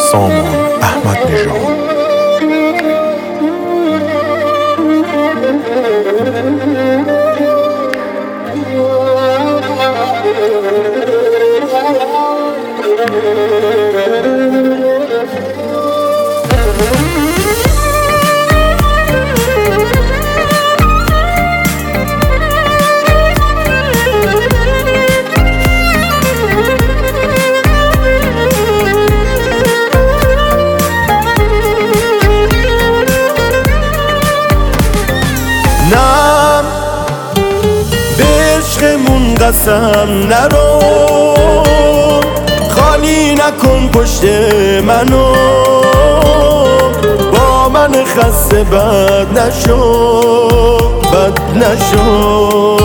سامان احمدنژاد. نم به عشقمون قسم نرو، خالی نکن پشت منو، با من خسته بد نشو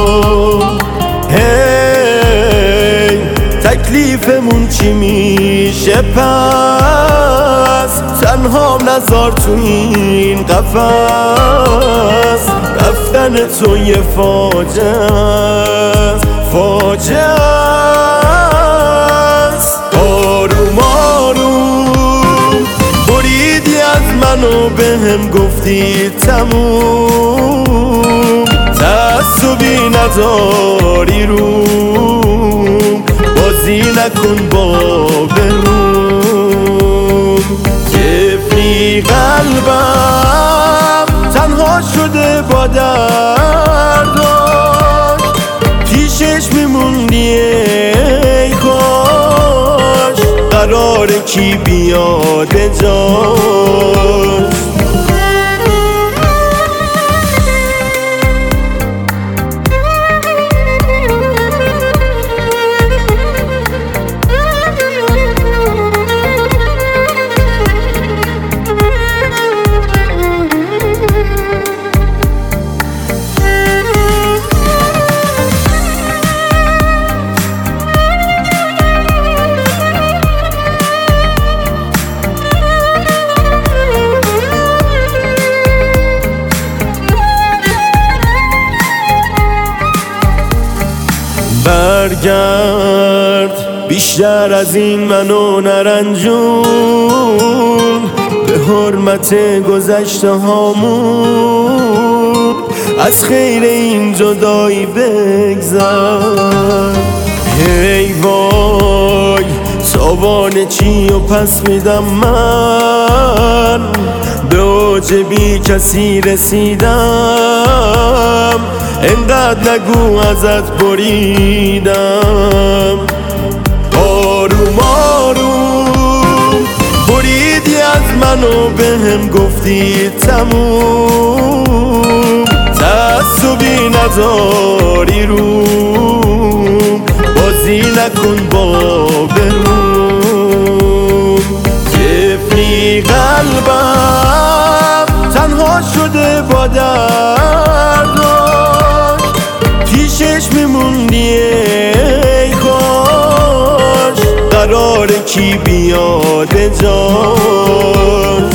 هی تکلیفمون چی میشه پس، تنها نذار تو این قفس، رفتن تو یه فاجعه است. آروم آروم بریدی از منو بهم گفتی تموم، تعصبی نداری روم، بازی نکن با بروم. طفلی قلبم تنها شده با درداش، پیشش میموندی ای کاش، قراره کی بیاد جاش. برگرد بیشتر از این منو نرنجون، به حرمت گذشته هامون از خیر این جدایی بگذر. هی وای تاوان چی و پس میدم من، به اوج بی کسی رسیدم، اینقدر نگو ازت بریدم. آروم آروم بریدی از منو بهم گفتی تموم، تعصبی نداری روم، بازی نکن با بروم. طفلی قلبم تنها شده با درداش، پیشش میموندی ای کاش، قراره کی بیاد جاش.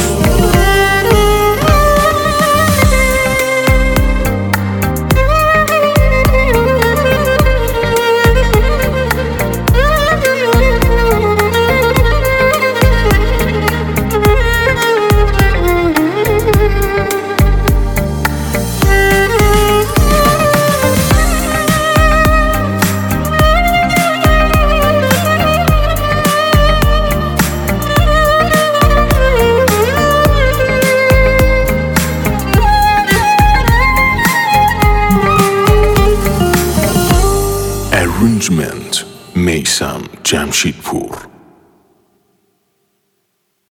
Arrangement میثم جمشیدپور.